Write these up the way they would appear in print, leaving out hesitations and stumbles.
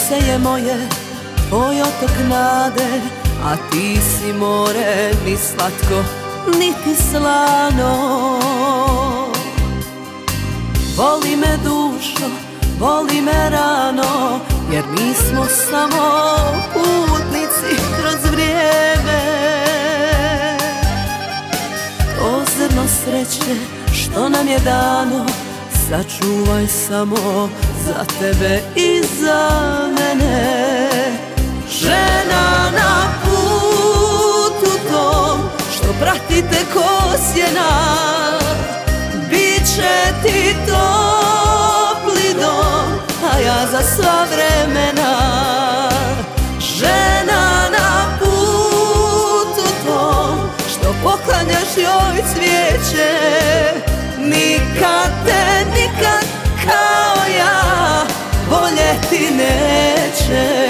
Srce je moje, tvoj otok nade, a ti si more, ni slatko, niti slano. Voli me dušo, voli me rano, jer mi smo samo putnici kroz vrijeme. To zrno sreće što nam je dano, sačuvaj samo za tebe i za mene. Žena na putu tom, što pratite ko sjena, bit će ti topli dom, a ja za sva vremena. Žena na putu tom, što poklanjaš joj cvijeće, nikad te, nikad kao ja voljeti neće.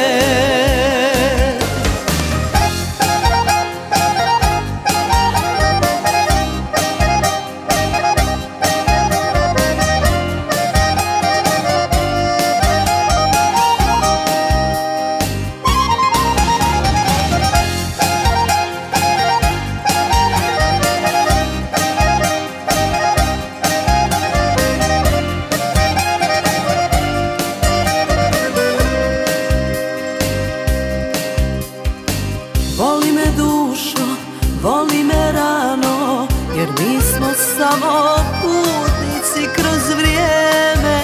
Voli me dušo, voli me rano, jer mi smo samo putnici kroz vrijeme.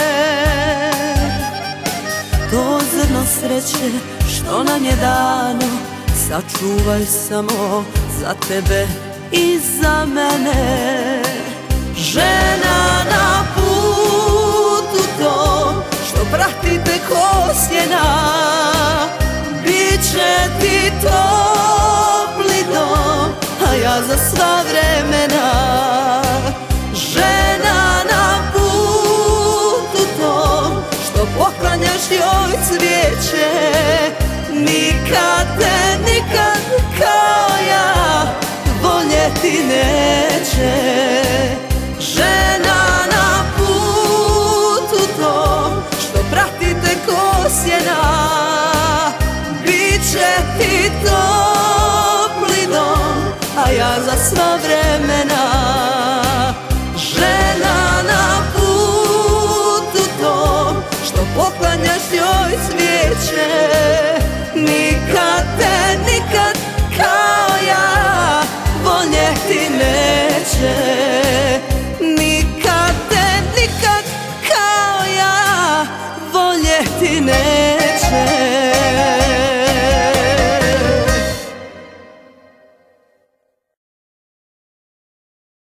To zrno sreće što nam je dano, sačuvaj samo za tebe i za mene. Žena na putu tom, što pratite ko sjena, bit će ti topli dom, a ja za sva vremena. Žena na putu tom, što poklanjaš joj cvijeće, nikad te, nikad kao ja voljeti neće. Žena na putu tom, što pratite ko sjena, bit će ti topli dom, a ja za sva vremena. Žena na putu tom, što poklanjaš joj cvijeće, nikad te, nikad kao ja voljeti neće.